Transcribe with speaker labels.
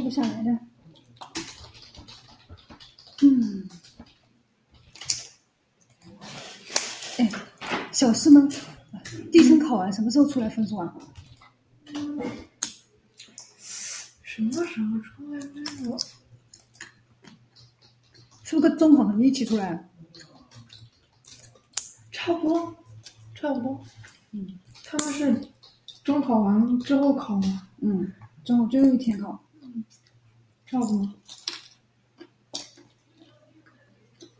Speaker 1: 不下来的。哎，小师们，地层考完什么时候出来分数啊？
Speaker 2: 什么时候出来分数？
Speaker 1: 是不是跟中考一起出来？
Speaker 2: 差不多。他们是中考完之后考吗？
Speaker 1: 中考最后一天考。
Speaker 2: 差不多。